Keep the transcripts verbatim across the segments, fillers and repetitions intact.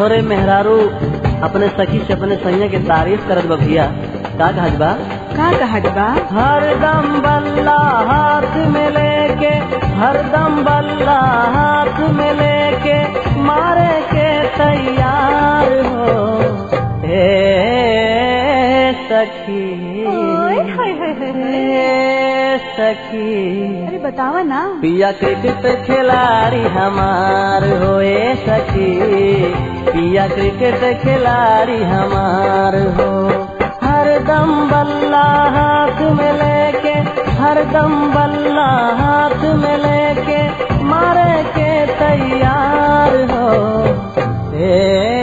थोरे मेहरारू अपने सखी से अपने सैया के तारीफ करत बा भैया। का कहत बा का कहत बा हरदम बल्ला हाथ में लेके हरदम बल्ला हाथ में लेके मारे के तैयार हो हे सखी ओए हाय हाय हाय सखी। अरे बतावा ना पिया क्रिकेट खिलाड़ी हमार होए सखी पिया क्रिकेट खिलाड़ी हमार हो हरदम बल्ला हाथ में लेके हरदम बल्ला हाथ में लेके मारे के तैयार हो हे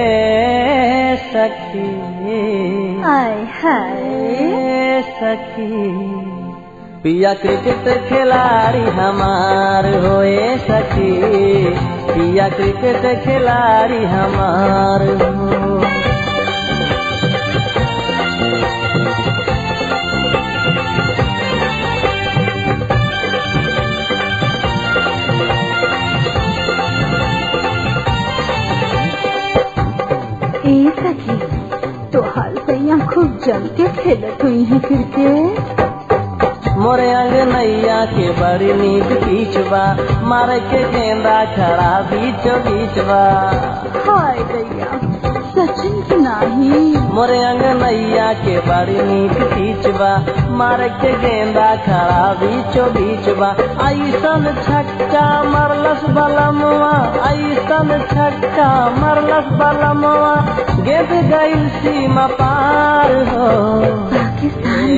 सखी हाय हाय सखी। पिया क्रिकेट खिलाड़ी हमार होए सखी पिया क्रिकेट खिलाड़ी हमार हो। ए सखी तो हाल सैया खूब जम के खेलत हुई है क्रिकेट। मोरे अंग नैया के बड़ी नीक पीछवा मारे के गेंदा खड़ा बीचो बीचवा हाय दैया सचिन की नाही मोरे अंग नैया के बड़ी नीक पीछवा मारे के गेंदा खड़ा बीचो बीचवा ऐसन छक्का मरलस बलमवा ऐसन छक्का मरलस बलमवा गेंद गई सीमा पार हो पाकिस्तान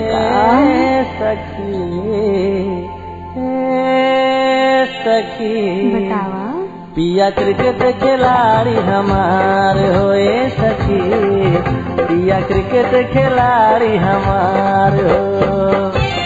सखी सखी। बतावा पिया क्रिकेट खिलाड़ी हमार होए सखी पिया क्रिकेट खिलाड़ी हमार हो।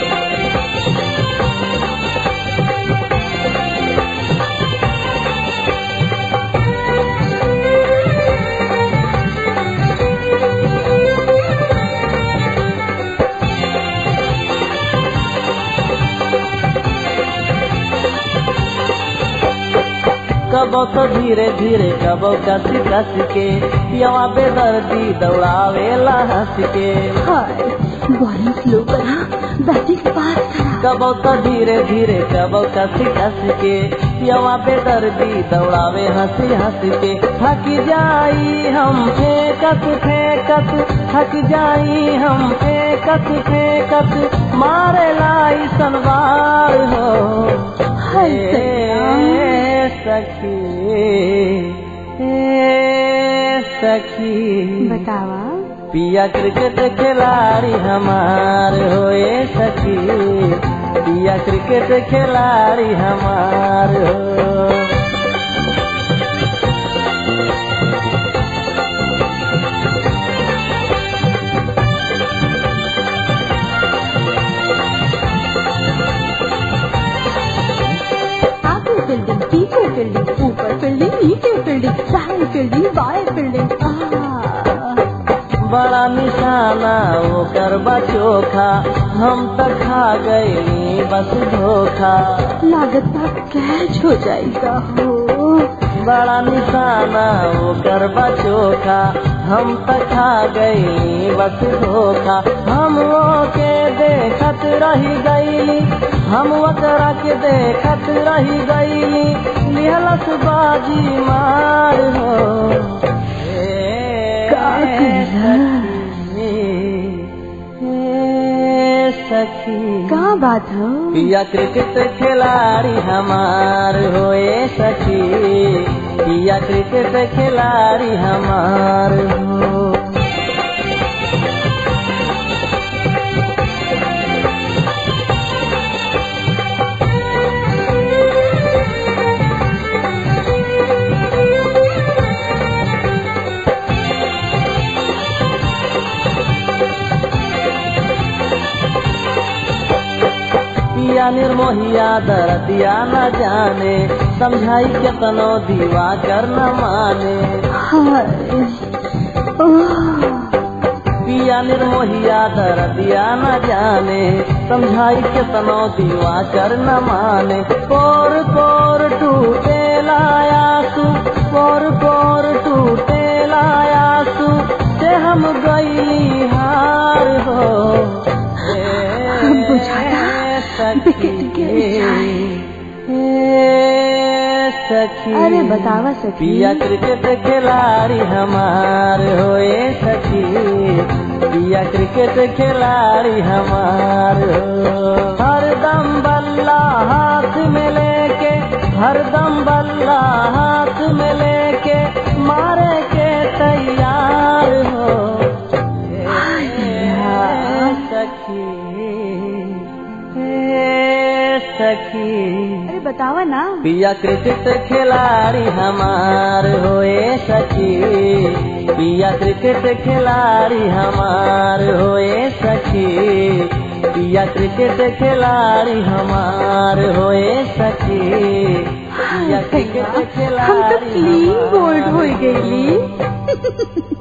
कबो तो धीरे धीरे कबो कसी कसी के पियावा बेदर्दी दौड़ावेला हंस के हाय बॉलिंग स्लो करा बैटिंग पास करा कबो तो धीरे धीरे कबो कसी कसी के पियावा बेदर्दी दौड़ावे हंसी हंस के थक जाई हम फेंकत फेंकत थक जाई हम फेंकत फेंकत मारे लाई सनवार हो हाय सखी सखी। बतावा पिया क्रिकेट खिलाड़ी हमार होए सखी पिया क्रिकेट खिलाड़ी हमार हो। फील्डिंग पीछे फील्डिंग ऊपर फील्डिंग नीचे फील्डिंग दाएं फील्डिंग बाएं फील्डिंग बड़ा निशाना वो करबा चोखा हम तक खा गए बस धोखा लागत कैच हो जाएगा हो बड़ा निशाना वो करबा चोखा हम तक खा गए बस धोखा हम वो के देखत रही गईली हम वकरा के देखत रही गईली लिहलस बाजी मार हो सखी। का बात हो पिया क्रिकेट खिलाड़ी हमार होए सखी पिया क्रिकेट खिलाड़ी हमार हो। पिया निर्मोहिया दर्दिया न जाने समझाई केतनो दीवा कर न माने पिया निर्मोहिया दर्दिया न जाने समझाई केतनो दीवा कर न माने कोर कोर टूटे लाया तू कोर कोर टूटे हम गईली हार हो बुझाया विकेट गिर सखी। अरे बतावा सखी। पिया क्रिकेट खिलाड़ी हमार होए सखी, पिया क्रिकेट खिलाड़ी हमार हो। हरदम बल्ला हाथ में लेके, हरदम बल्ला हाथ में लेके मारे के तैयार हो सखी सखी। अरे बतावा ना। पिया क्रिकेट खिलाड़ी हमार होए सखी, पिया क्रिकेट खिलाड़ी हमार होए सखी, पिया क्रिकेट खिलाड़ी हमार होए सखी, पिया क्रिकेट खिलाड़ी हम तो क्लीन बोल्ड हो गईली।